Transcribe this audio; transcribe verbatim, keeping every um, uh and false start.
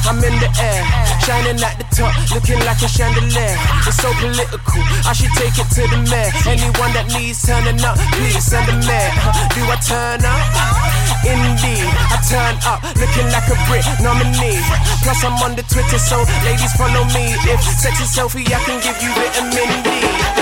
I'm in the air, shining at the top, looking like a chandelier. It's so political, I should take it to the mayor. Anyone that needs turning up, please send a mayor. Do I turn up? Indeed, I turn up, looking like a Brit nominee. Plus I'm on the Twitter, so ladies follow me. If sexy selfie, I can give you vitamin D.